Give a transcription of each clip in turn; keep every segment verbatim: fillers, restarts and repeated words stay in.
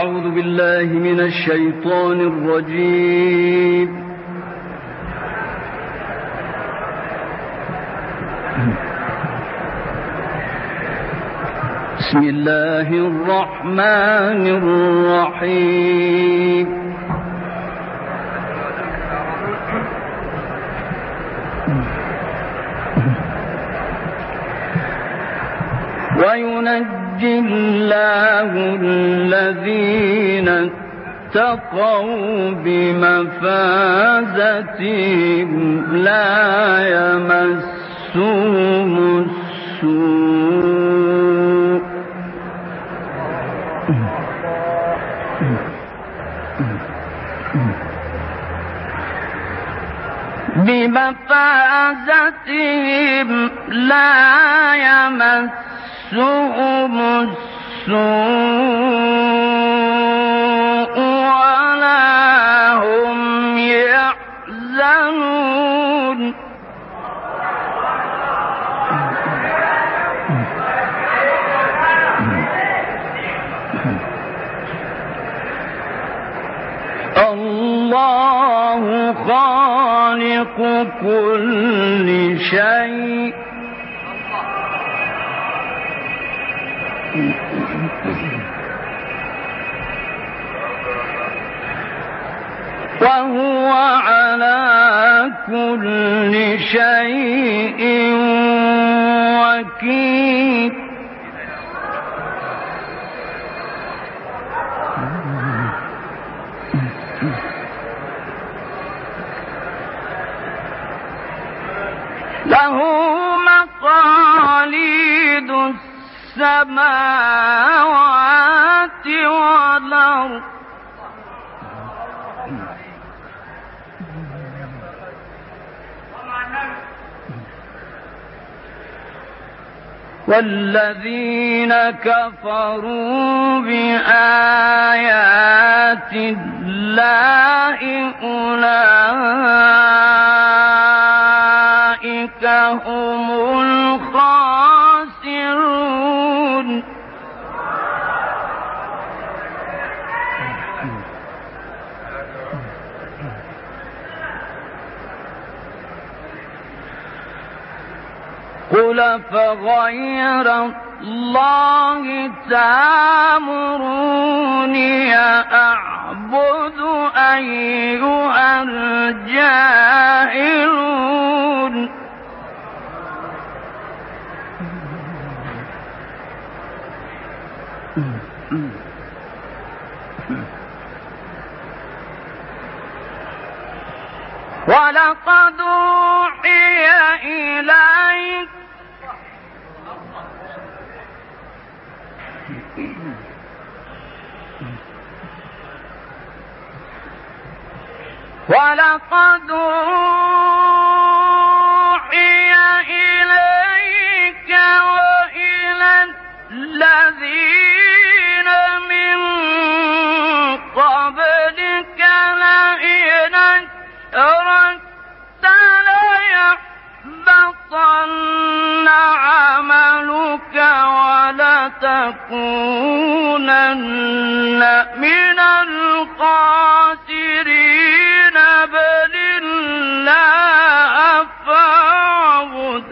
أعوذ بالله من الشيطان الرجيم. بسم الله الرحمن الرحيم. وينجي الله الذين اتقوا بمفازتهم لا يمسهم السوء بمفازتهم لا يمسهم السوء ولا هم يحزنون. الله خالق كل شيء وهو على كل شيء وكيل. له مقاليد السماوات والأرض والذين كفروا بآيات الله أولئك هم الخاسرون. قل فغير الله تأمروني أعبد أيها الجاهلون. ولقد أوحي إليك ولقد أوحي إليك وإلى الذين من قبلك لئن أشركت ليحبطن عملك ولتكونن من الخاسرين. بل الله فاعبد.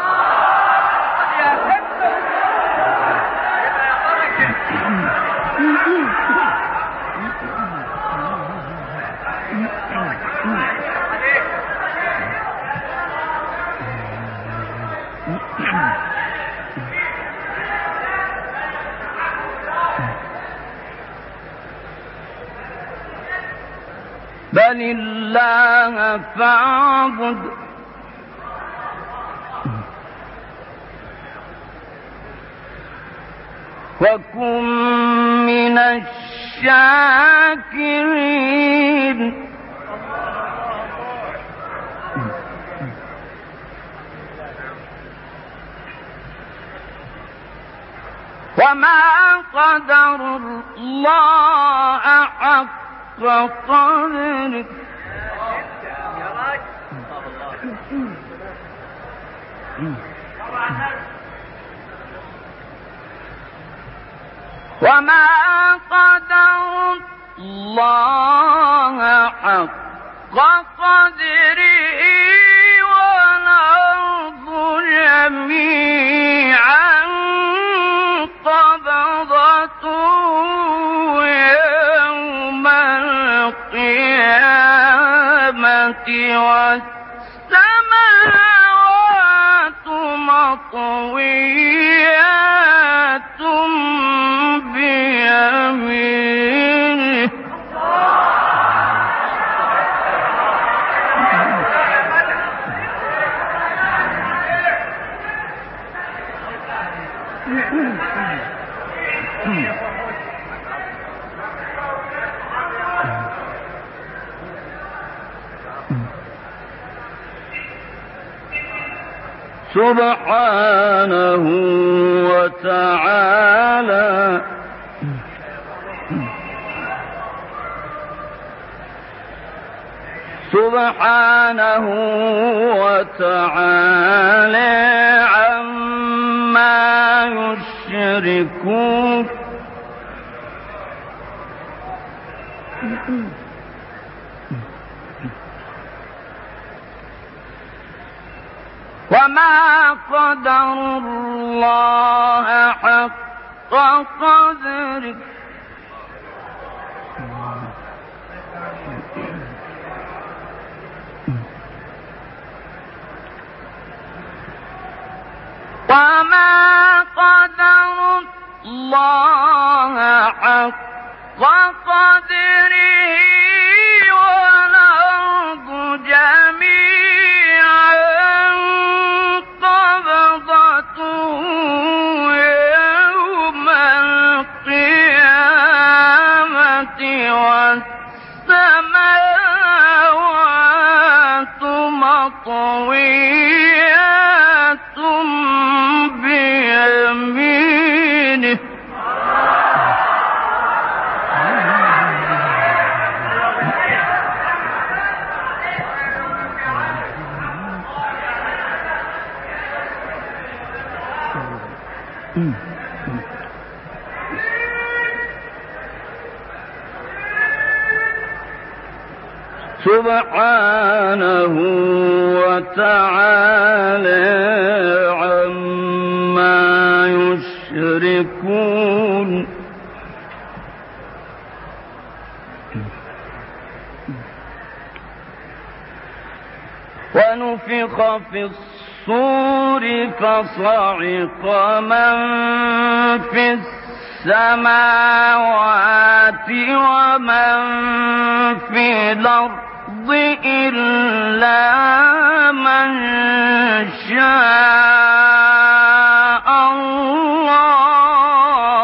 بل الله فاعبد وكن من الشاكرين. وما قدر الله حق قدره وما قدر اللَّهَ حَقَّ قَدْرِهِ وَالْأَرْضُ جَمِيعًا قَبْضَتُهُ يَوْمَ الْقِيَامَةِ وَالسَّمَاوَاتُ مَطْوِيَّاتٌ بِيَمِينِهِ سبحانه وتعالى سبحانه وتعالى عما يشركون وما قدروا الله حق قدره وما قدروا الله حق قدره والأرض جميعا قبضته يوم القيامة والسماوات مطويات بيمينه سبحانه وتعالى عما يشركون ونفخ في الصور فصعق من في السماوات ومن في الأرض إلا من شاء الله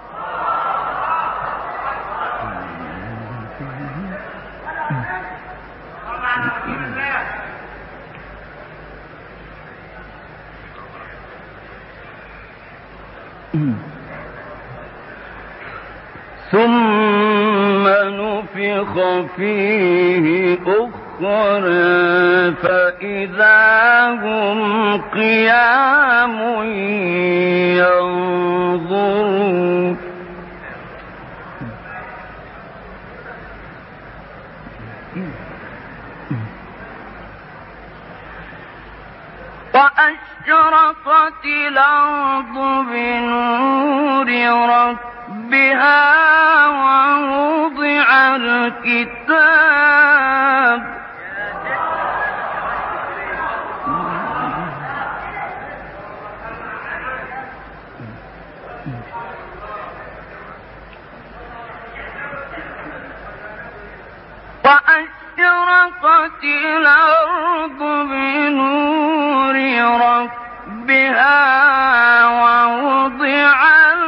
ثم نفخ فيه أخرى فإذا هم قيام ينظرون وأشرقت الأرض بنور ربها ووضع الكتاب وأشرقت الأرض بنور ربها ووضع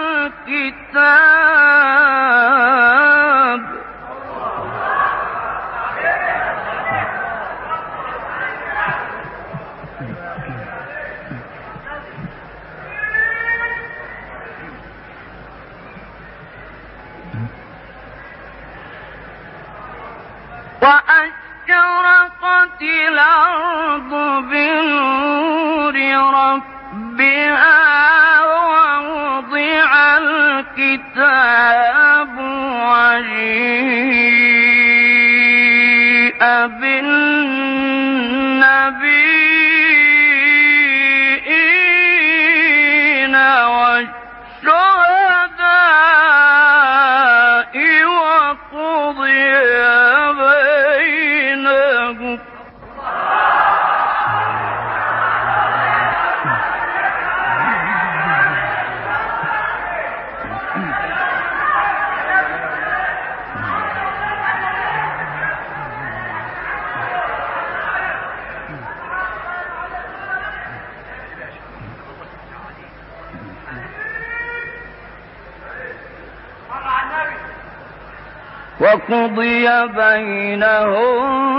الكتاب وأشرقت الأرض بنور ربها ووضع الكتاب وجيء بالنبيين والشهداء وقضي بينهم وقضي بينهم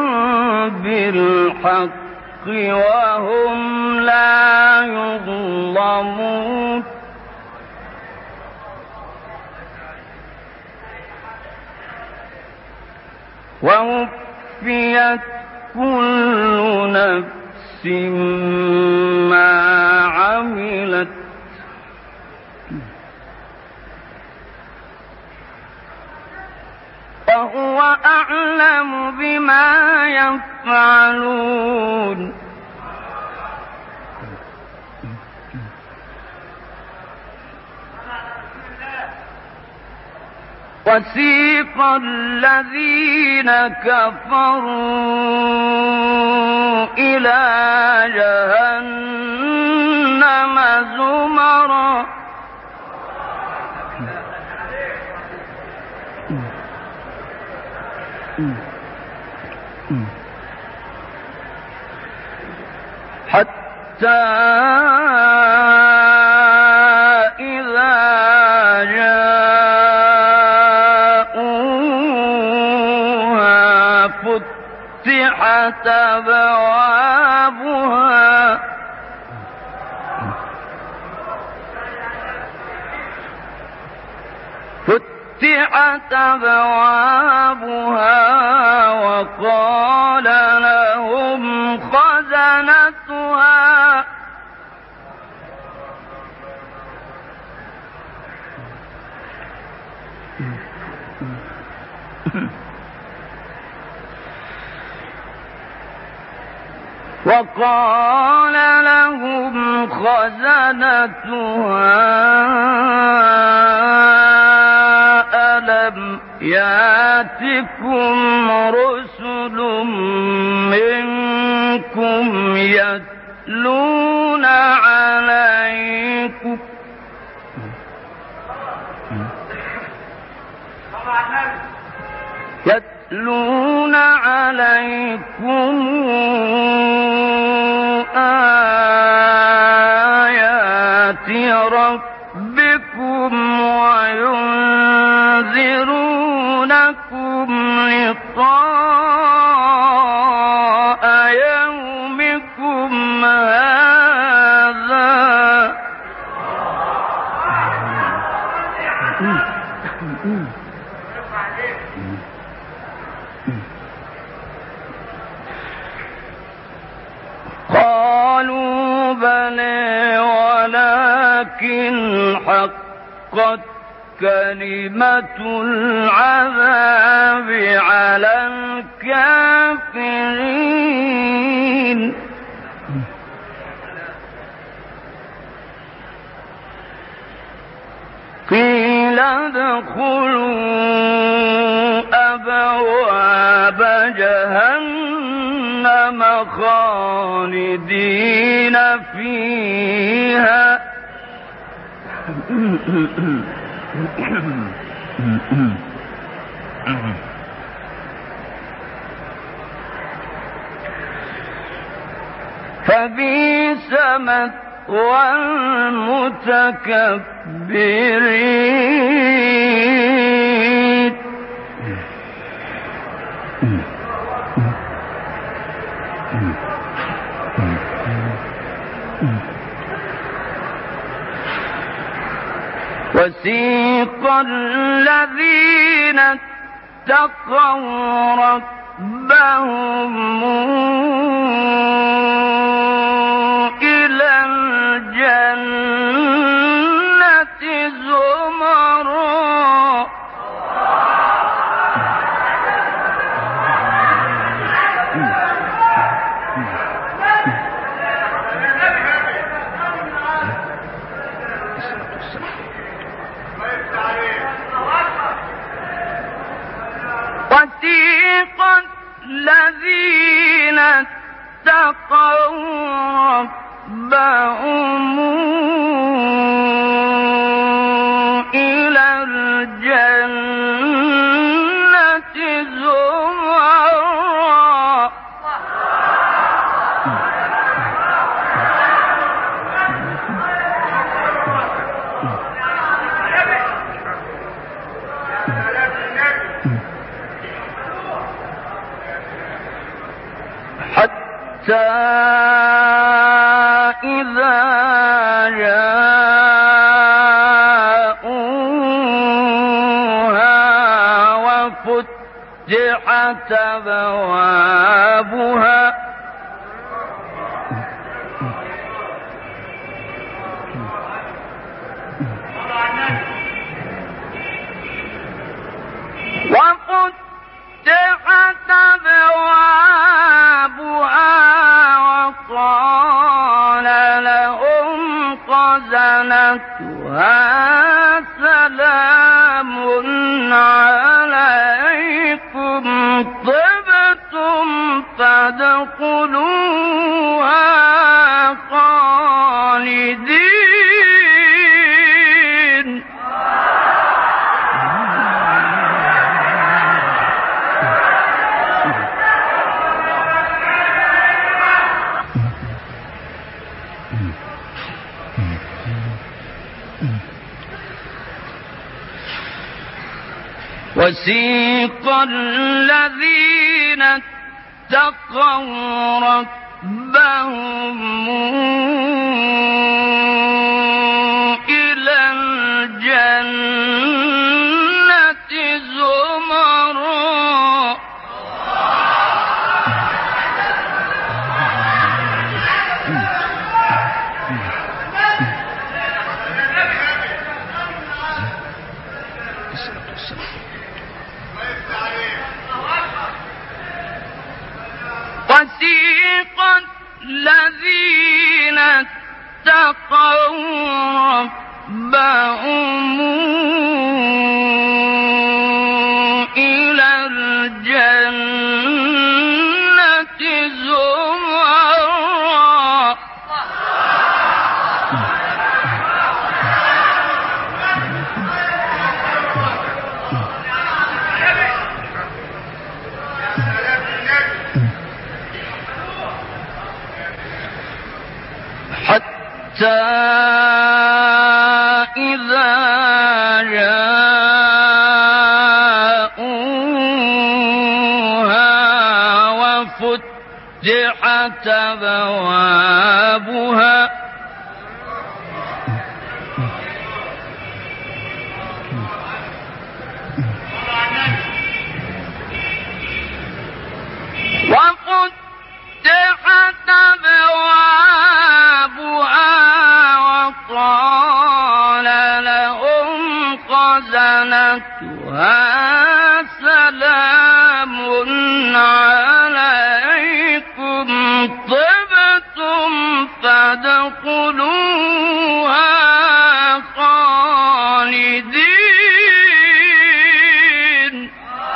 بالحق وهم لا يظلمون ووفيت كل نفس ما عملت وهو أعلم بما يفعلون وسيق الذين كفروا إلى جهنم زمرا حتى إذا جاءوها فتحت أبوابها فتحت أبوابها وقال لهم خزنتها وقال لهم خزنتها ألم يأتكم رسل منكم يتلون عليكم يتلون عليكم آيات ربكم وينذرونكم لقاء يومكم هذا قالوا بلى ولكن حقت كلمة العذاب على الكافرين قيل ادخلوا أبواب جهنم خالدين فيها فبئس مثوى المتكبرين وسيق الذين اتقوا ربهم إلى الجنة زمرا ربهم إلى الجنة زمرا حتى إذا جاءوها وفتحت أبوابها وفتحت أبوابها وقال لهم خزنتها سلام عليكم طبتم فادخلوها خالدين. وسيق الذين اتقوا ربهم إلى الجنة زمرا وسيق الذين اتقوا ربهم إلى الجنة زمرا حتى إذا جاءوها وفتحت أبوابها وفتحت أبوابها وقال لهم خزنتها سلام عليكم طبتم فادخلوها خالدين.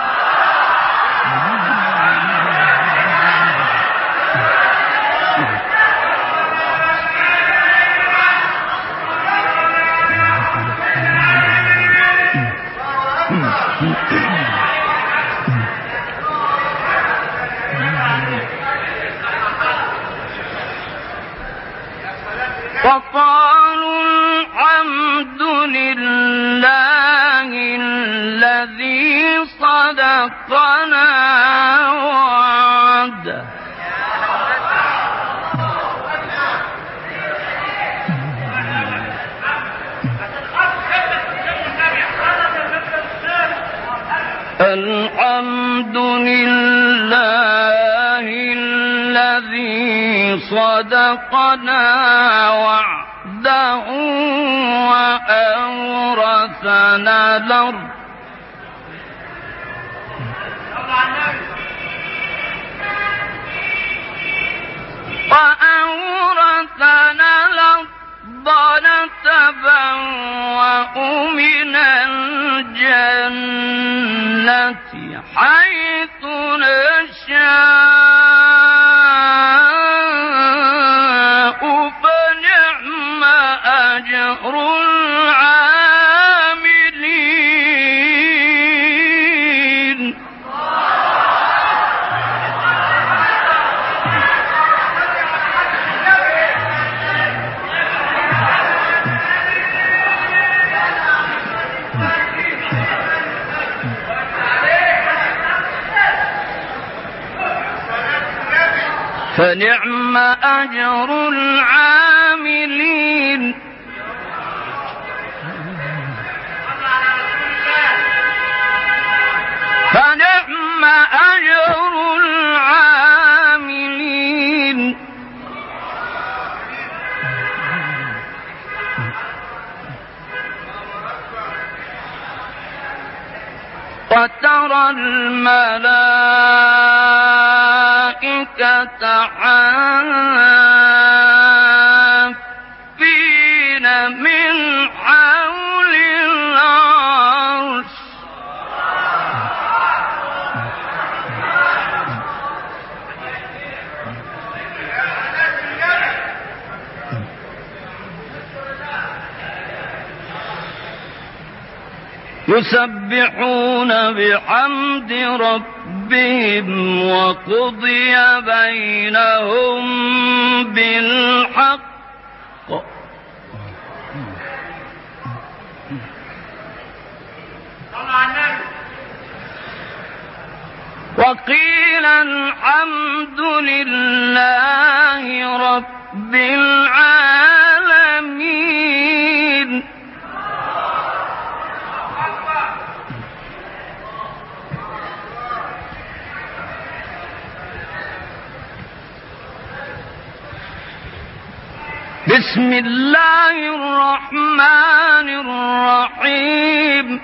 وقالوا الحمد لله الذي صدقنا وعده الحمد لله الذي صدقنا وعده وأورثنا الأرض وأورثنا الأرض نتبوأ من الجنة حيث نشاء فنعم فنعم أجر العاملين فنعم أجر العاملين وترى الملائكة حافين من حول العرش يسبحون بحمد ربهم وقضي بينهم بالحق وقيل الحمد لله رب العالمين بسم الله الرحمن الرحيم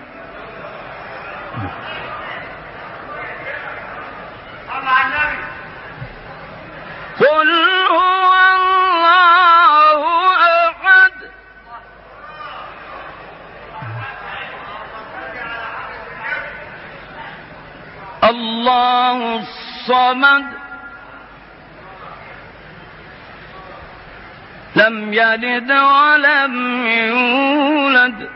قل هو الله أحد الله الصمد لم يلد ولم يولد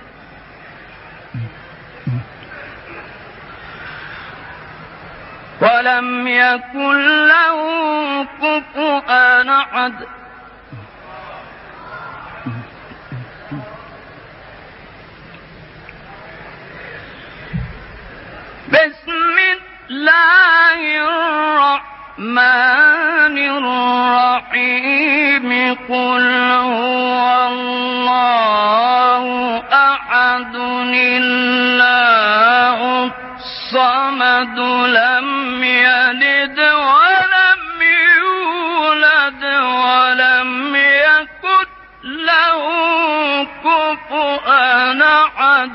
ولم يكن له كفوا أحد بسم الله الرحمن الرحيم قل هو الله أحد الله الصمد لم يلد ولم يولد ولم يكن له كفوا أحد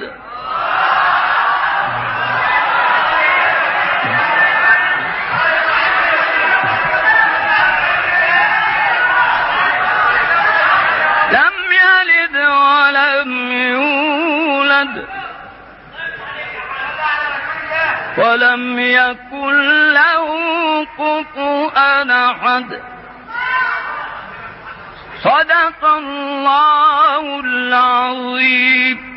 لم يلد ولم يولد ولم يكن له كفوا أحد صدق الله العظيم